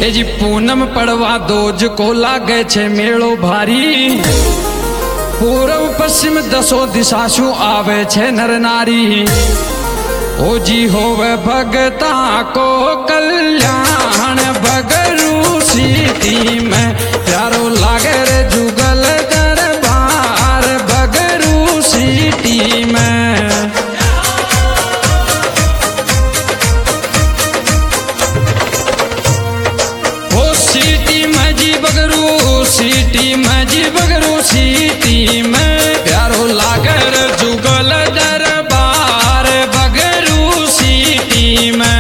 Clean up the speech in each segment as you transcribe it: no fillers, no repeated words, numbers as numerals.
ए जी पूनम पड़वा दोज को लागे छे मेलो भारी। पूर्व पश्चिम दसो दिशाशु आवे छे नर नारी। ओ जी होवे भगता को कल्याण बगरू सीती में प्यारो लागे रे जुगल दरबार बगरू सीती में। ओ सीटी में जी बगरू सीटी में जी बगरू सीटी में प्यारो लागे रे जुगल दरबार बगरू सीटी में।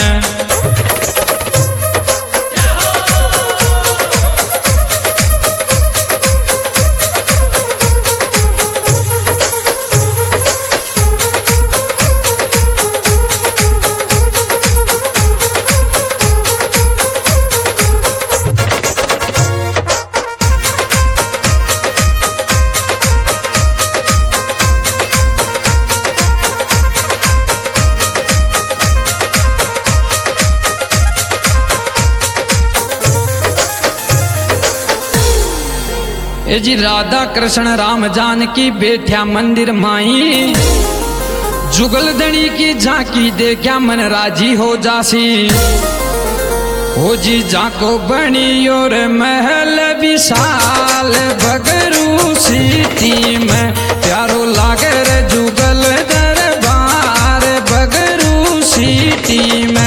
ए जी राधा कृष्ण राम जानकी बैठ्या मंदिर माई। जुगल दणी की झांकी देखा मन राजी हो जासी। हो जी जाको बनी और महल विशाल बगरू सीटी में प्यारो लागे रे जुगल दरबार बगरू सीटी में।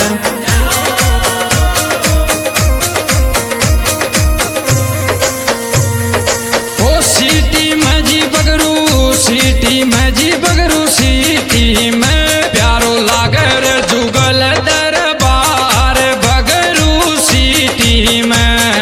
सीटी में जी बगरू सीटी में प्यारो लागे रे जुगल दरबार बगरू सीटी में।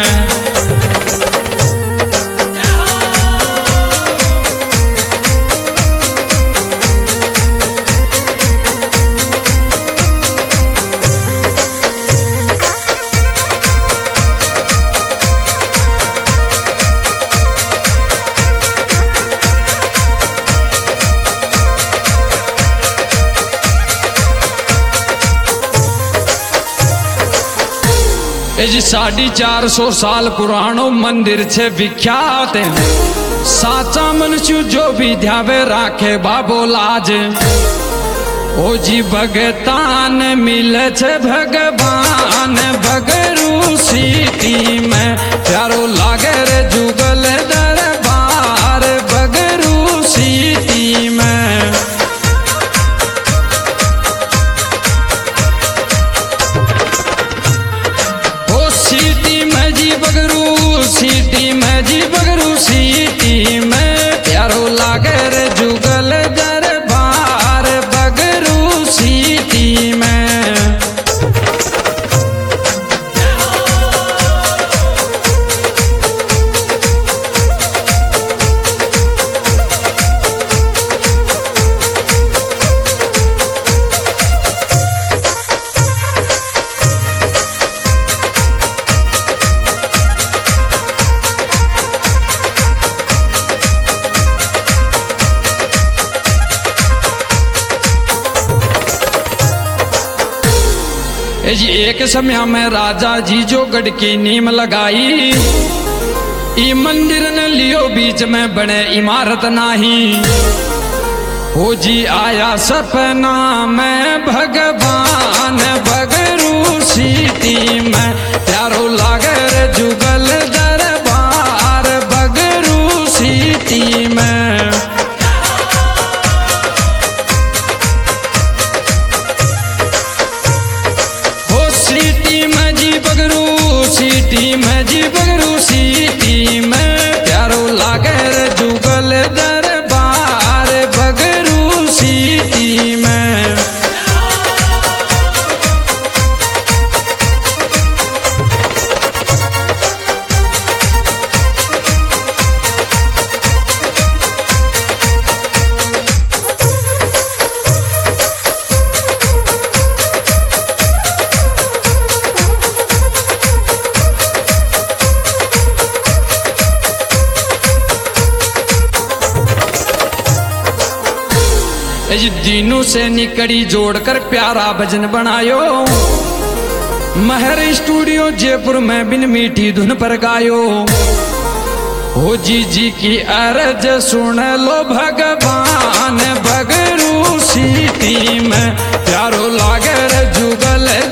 ए जी 450 साल पुरानो मंदिर छे विख्यात। साचा मनुष्य जो भी ध्यावे राखे बाबो लाज। ओ जी भगतान मिले छे भगवान बगरू सीटी में प्यारो लागे रे जुगल दरबार बगरू सीटी में। सीटी में जी बगरू सीटी में प्यारो लागे रे जुगल दरबार बगरू सीटी में। ए जी एक समय में राजा जी जो गढ़ की नीम लगाई। ई मंदिर न लियो बीच में बने इमारत नाही। हो जी आया सपना में भगवान बगरू सीटी में प्यारो लागे रे जुगल दरबार बगरू सीटी में। सीटी में जी बगरू सीटी में प्यारो लागे रे जुगल दरबार बगरू सीटी में। दिनों से निकड़ी जोड़कर प्यारा भजन बनायो। महर स्टूडियो जयपुर में बिन मीठी धुन पर गायो। हो जी की अर्ज सुन लो भगवान, बगरू सिटी में प्यारो लागर जुगल